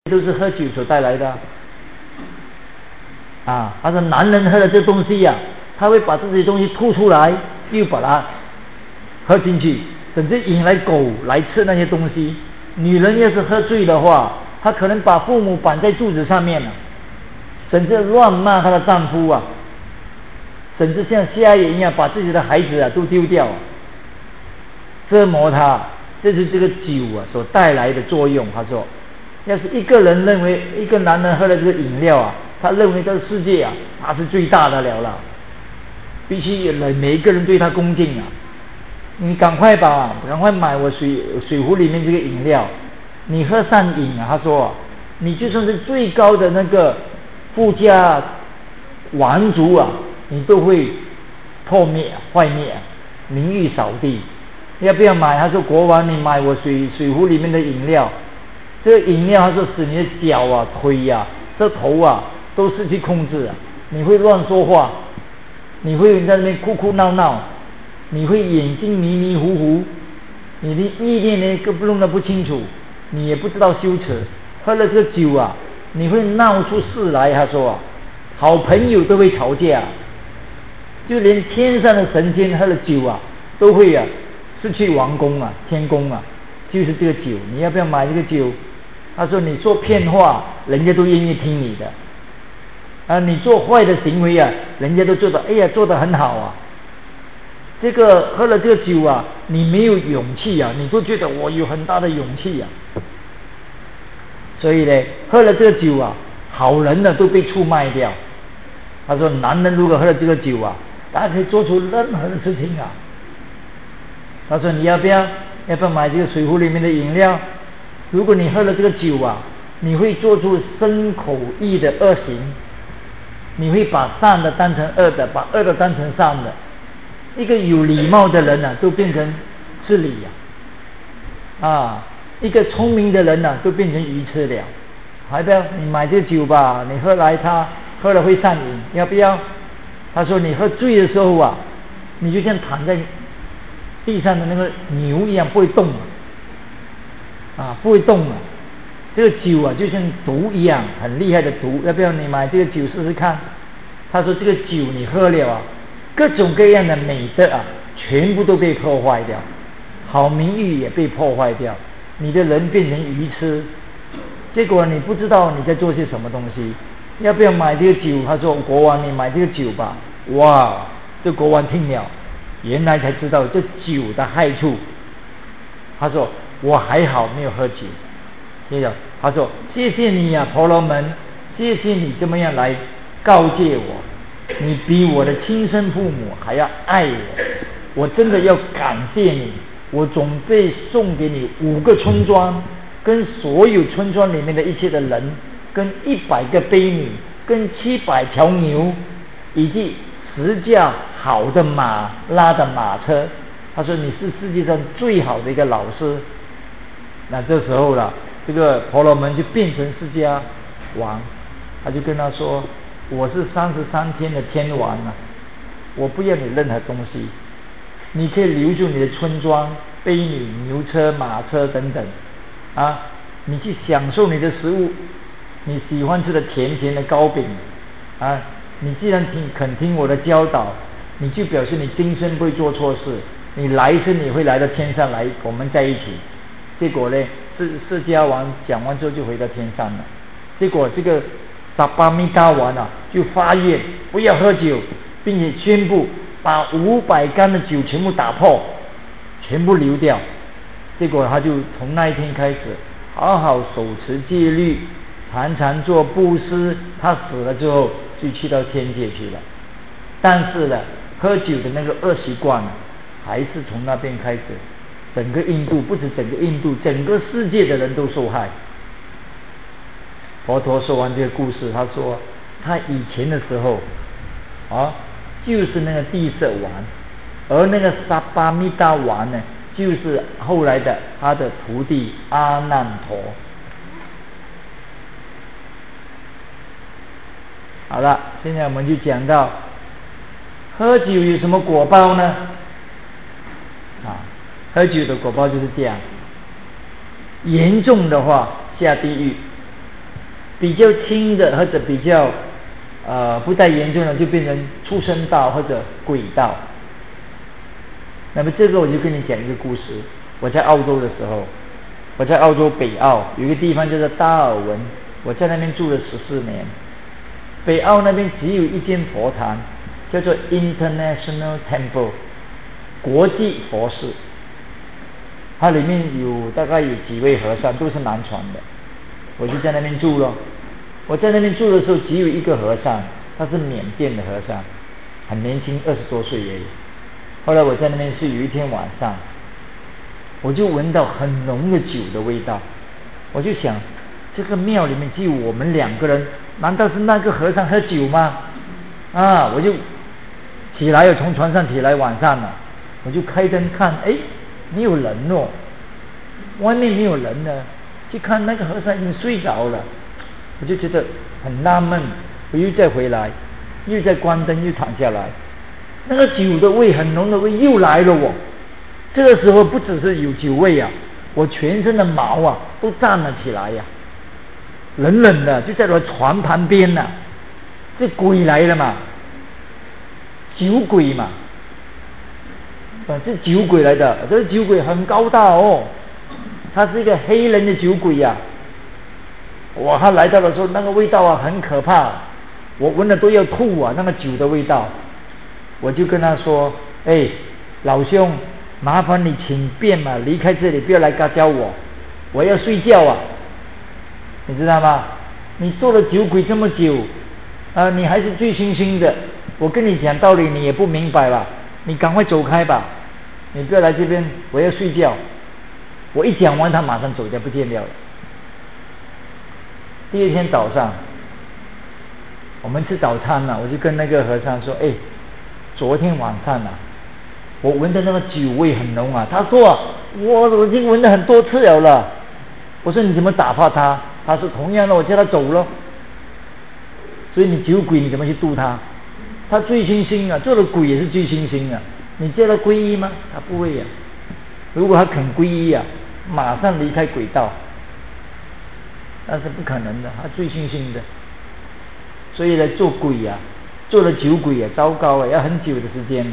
都是喝酒所带来的啊。他说男人喝了这东西啊，他会把这些东西吐出来，又把它喝进去，甚至引来狗来吃那些东西。女人要是喝醉的话，她可能把父母绑在柱子上面了，甚至乱骂她的丈夫啊，甚至像夏野一样把自己的孩子啊都丢掉，折磨他。这是这个酒啊所带来的作用。他说要是一个人认为一个男人喝了这个饮料啊，他认为这个世界啊他是最大的了，必须每一个人对他恭敬啊。你赶快买我水壶里面这个饮料，你喝上瘾啊。他说你就算是最高的那个富家王族啊，你都会破灭坏灭，名誉扫地。要不要买？他说国王，你买我水壶里面的饮料，这个饮料他说使你的脚啊腿啊这头啊都失去控制啊，你会乱说话，你会在那边哭哭闹闹，你会眼睛迷迷糊糊，你的意念呢都弄得不清楚，你也不知道羞耻。喝了这个酒啊，你会闹出事来。他说好朋友都会吵架，就连天上的神仙喝了酒啊都会啊失去王宫啊天宫啊，就是这个酒。你要不要买这个酒？他说你说骗话人家都愿意听你的啊，你做坏的行为啊人家都做得很好啊。这个喝了这个酒啊，你没有勇气啊，你都觉得我有很大的勇气啊。所以呢，喝了这个酒啊，好人呢都被出卖掉。他说男人如果喝了这个酒啊，他可以做出任何的事情啊。他说你要不要买这个水壶里面的饮料？如果你喝了这个酒啊，你会做出身口意的恶行，你会把善的当成恶的，把恶的当成善的。一个有礼貌的人啊都变成失礼一个聪明的人啊都变成愚痴了。还不要？你买这酒吧，你喝了会上瘾，要不要？他说你喝醉的时候啊，你就像躺在地上的那个牛一样，不会动不会动了。这个酒啊就像毒一样，很厉害的毒，要不要你买这个酒试试看？他说这个酒你喝了啊，各种各样的美德啊全部都被破坏掉，好名誉也被破坏掉，你的人变成愚痴，结果你不知道你在做些什么东西。要不要买这个酒？他说国王你买这个酒吧。哇，这国王听了原来才知道这酒的害处。他说我还好没有喝酒。他说谢谢你啊婆罗门，谢谢你这么样来告诫我，你比我的亲生父母还要爱我，我真的要感谢你。我准备送给你5个村庄，跟所有村庄里面的一切的人，跟100个婢女，跟700条牛，以及10架好的马拉的马车。他说你是世界上最好的一个老师。那这时候了，这个婆罗门就变成释迦王，他就跟他说我是33天的天王啊，我不要你任何东西，你可以留住你的村庄、婢女、牛车、马车等等你去享受你的食物，你喜欢吃的甜甜的糕饼你既然肯听我的教导，你就表示你今生不会做错事，你来生你会来到天上来，我们在一起。结果呢，释迦王讲完之后就回到天上了。结果这个萨巴密达王就发愿不要喝酒，并且宣布把500缸的酒全部打破，全部流掉。结果他就从那一天开始好好手持戒律，常常做布施。他死了之后就去到天界去了。但是呢，喝酒的那个恶习惯还是从那边开始，整个印度，不止整个印度，整个世界的人都受害。佛陀说完这个故事，他说他以前的时候就是那个地色王，而那个萨巴密达王呢，就是后来的他的徒弟阿难陀。好了，现在我们就讲到喝酒有什么果报呢？喝酒的果报就是这样，严重的话下地狱， 比较轻的或者比较不太严重的就变成畜生道或者鬼道。那么这个我就跟你讲一个故事。我在澳洲的时候，我在澳洲北澳有一个地方叫做达尔文，我在那边住了14年。北澳那边只有一间佛堂，叫做 International Temple 国际佛寺，它里面大概有几位和尚，都是南传的。我就在那边住了。我在那边住的时候只有一个和尚，他是缅甸的和尚，很年轻，20多岁而已。后来我在那边是有一天晚上，我就闻到很浓的酒的味道，我就想这个庙里面只有我们2个人，难道是那个和尚喝酒吗？我就起来，从床上起来，晚上了，我就开灯看，没有人哦，外面没有人呢，去看那个和尚已经睡着了，我就觉得很纳闷，我又再回来，又再关灯，又躺下来，那个酒的味很浓的味又来了哦。这个时候不只是有酒味啊，我全身的毛啊都站了起来呀，冷冷的，就在我床旁边呢。这鬼来了嘛，酒鬼嘛，这酒鬼来的。这个酒鬼很高大哦，他是一个黑人的酒鬼呀。哇，他来到的时候那个味道啊很可怕，我闻了都要吐啊，那个酒的味道。我就跟他说，老兄，麻烦你请便嘛，离开这里，不要来嘎教我，我要睡觉啊，你知道吗？你做了酒鬼这么久你还是醉醺醺的，我跟你讲道理你也不明白了，你赶快走开吧，你不要来这边，我要睡觉。我一讲完他马上走掉，不见掉了。第二天早上我们吃早餐了，我就跟那个和尚说，昨天晚上我闻的那个酒味很浓啊。他说我已经闻了很多次了。我说你怎么打发他？他说同样的，我叫他走了。所以你酒鬼你怎么去度他？他醉醺醺啊，做了鬼也是醉醺醺啊，你叫他皈依吗？他不会啊。如果他肯皈依啊，马上离开鬼道，那是不可能的，他醉醺醺的。所以呢，做鬼啊，做了酒鬼啊，糟糕啊，要很久的时间呢。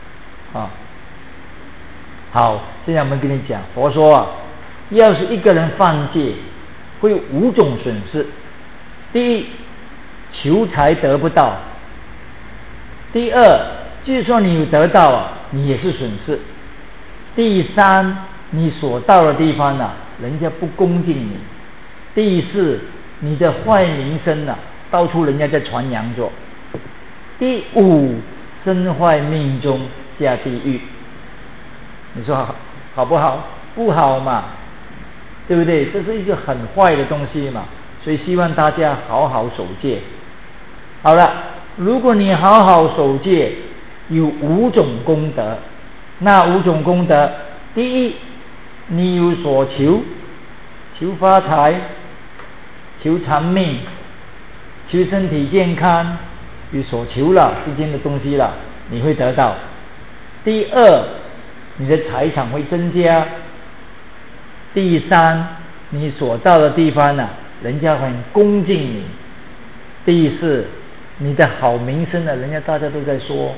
好，现在我们跟你讲，佛说要是一个人犯戒，会有5种损失。第一，求财得不到；第二，就算你有得到你也是损失；第三，你所到的地方人家不恭敬你；第四，你的坏名声到处人家在传扬着；第五，身坏命中下地狱。你说好不好？不好嘛，对不对？这是一个很坏的东西嘛，所以希望大家好好守戒。好了，如果你好好守戒，有5种功德。那5种功德，第一，你有所求，求发财，求长命，求身体健康，有所求了，世间的东西了，你会得到。第二，你的财产会增加。第三，你所到的地方人家很恭敬你。第四，你的好名声人家大家都在说。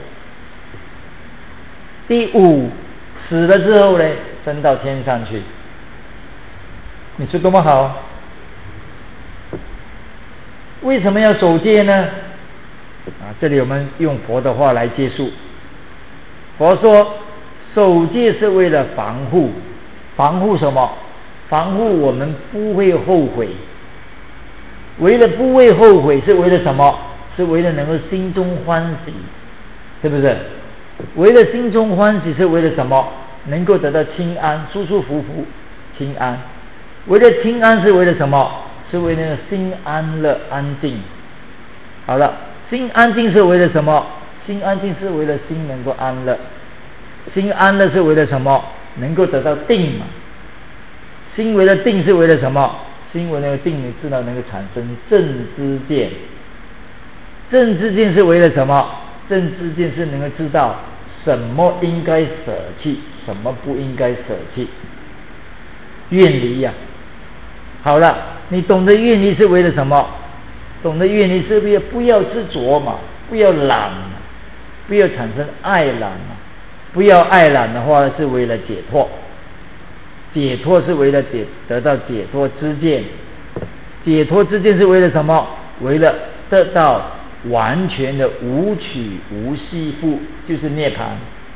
第五，死了之后升到天上去。你说多么好？为什么要守戒呢？这里我们用佛的话来结束。佛说守戒是为了防护。防护什么？防护我们不会后悔。为了不会后悔是为了什么？是为了能够心中欢喜，是不是？为了心中欢喜是为了什么？能够得到清安，舒舒服服清安。为了清安是为了什么？是为了心安乐安静。好了，心安静是为了什么？心安静是为了心能够安乐。心安乐是为了什么？能够得到定嘛。心为了定是为了什么？心为了定，你知道能够产生正知见。正知见是为了什么？正知见是能够知道什么应该舍弃，什么不应该舍弃，远离好了， 你懂得愿力是为了什么？懂得愿力是不要执着嘛，不要懒嘛，不要产生爱懒嘛。不要爱懒的话是为了解脱，解脱是为了得到解脱知见，解脱知见是为了什么？为了得到完全的无取无系缚，就是涅槃。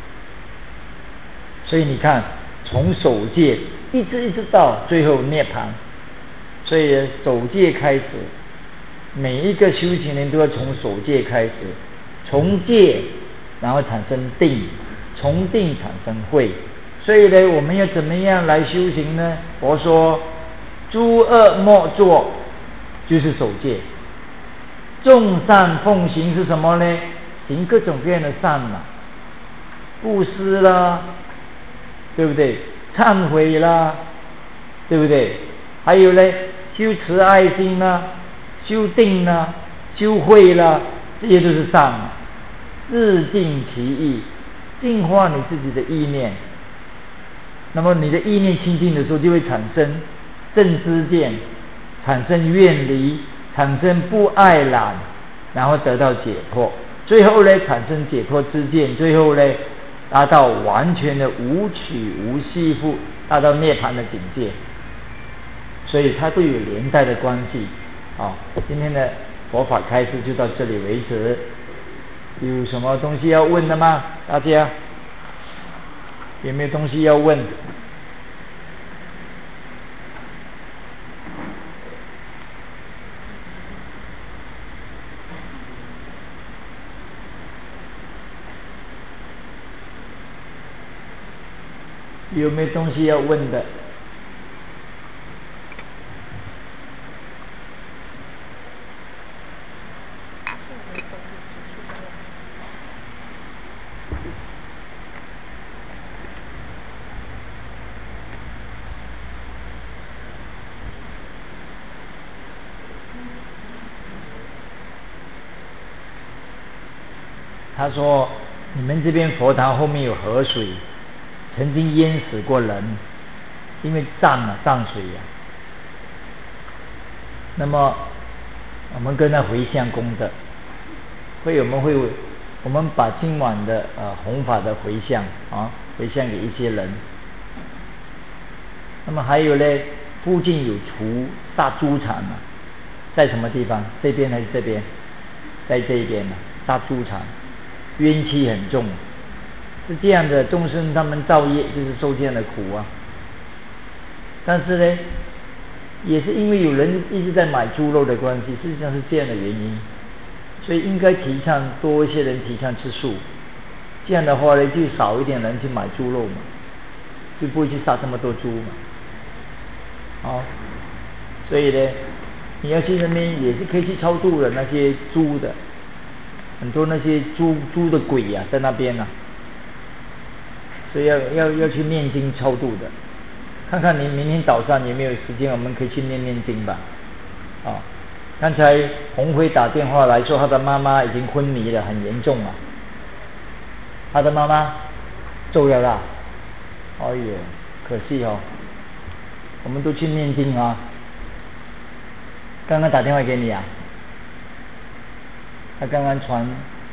所以你看，从守戒一直到最后涅槃，所以守戒开始，每一个修行人都要从守戒开始，从戒然后产生定，从定产生慧。所以呢，我们要怎么样来修行呢？佛说诸恶莫作，就是守戒。众善奉行是什么呢？行各种各样的善嘛，布施啦，对不对？忏悔啦，对不对？还有呢，修慈爱心啦，修定啦，修慧啦，这些都是善嘛。自净其意，净化你自己的意念。那么你的意念清净的时候，就会产生正知见，产生愿离，产生不爱懒，然后得到解脱。最后呢，产生解脱知见，最后呢，达到完全的无取无系缚，达到涅槃的境界。所以它都有连带的关系。今天的佛法开示就到这里为止。有什么东西要问的吗？大家有没有东西要问？有没有东西要问的？他说你们这边佛堂后面有河水，曾经淹死过人，因为涨水呀。那么我们跟他回向功德，我们把今晚的弘法的回向回向给一些人。那么还有呢，附近有杀猪场在什么地方？这边还是这边？在这一边杀猪场，冤气很重，是这样的众生，他们造业就是受这样的苦啊。但是呢，也是因为有人一直在买猪肉的关系，实际上是这样的原因，所以应该提倡多一些人提倡吃素，这样的话呢，就少一点人去买猪肉嘛，就不会去杀这么多猪嘛。所以呢，你要去那边也是可以去超度的那些猪的，很多那些猪的鬼在那边所以要去念经超度的。看看你明天早上有没有时间，我们可以去念经吧。刚才红辉打电话来说，他的妈妈已经昏迷了，很严重了。他的妈妈走了啦，哎呦，可惜我们都去念经刚刚打电话给你他刚刚传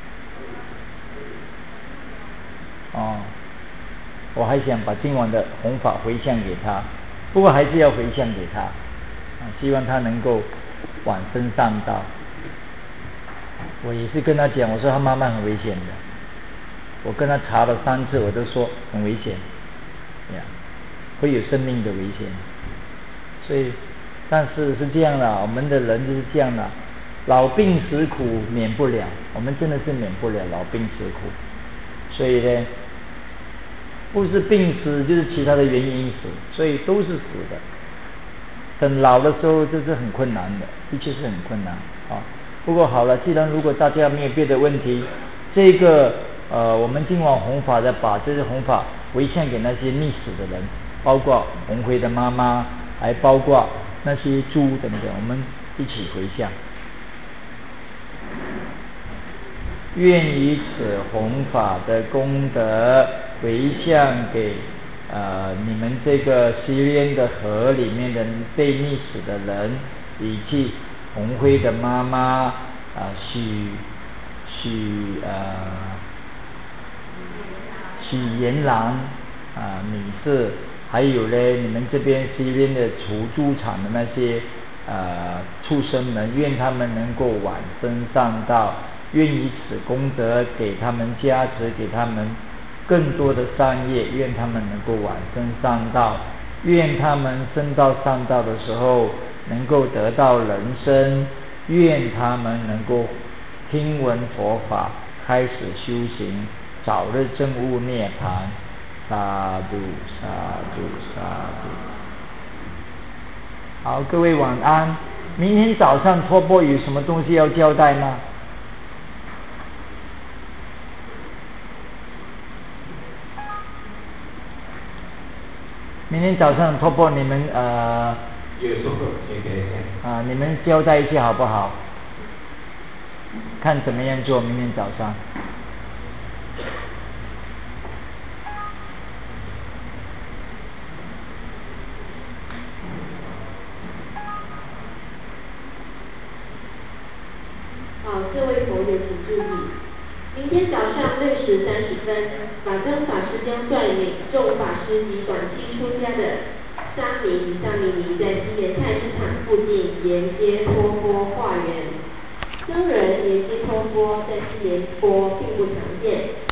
我还想把今晚的弘法回向给他，不过还是要回向给他希望他能够往生善道。我也是跟他讲，我说他妈妈很危险的，我跟他查了3次，我都说很危险会有生命的危险。所以但是是这样的，我们的人就是这样的，老病死苦免不了，我们真的是免不了老病死苦。所以呢，不是病死就是其他的原因死，所以都是死的。等老的时候这是很困难的，的确是很困难不过好了，既然如果大家没有别的问题，这个我们今晚弘法的，把这些弘法回向给那些溺死的人，包括红辉的妈妈，还包括那些猪等等，我们一起回向。愿以此弘法的功德回向给你们这个西边的河里面的被溺死的人，以及红辉的妈妈许元郎女士，还有呢，你们这边西边的除猪场的那些畜生们，愿他们能够往生上道，愿以此功德给他们加持，给他们更多的善业，愿他们能够往生上道，愿他们升到上道的时候能够得到人身，愿他们能够听闻佛法，开始修行，早日证悟涅槃。萨度萨度萨度。好，各位晚安。明天早上托钵有什么东西要交代吗？明天早上托钵你们你们交代一下好不好？看怎么样做，明天早上。 各位朋友请注意，明天早上6时30分，法灯法师将率领众法师及短期出家的沙弥及沙弥尼在西岩菜市场附近沿街托钵化缘。僧人沿街托钵在西岩钵并不常见，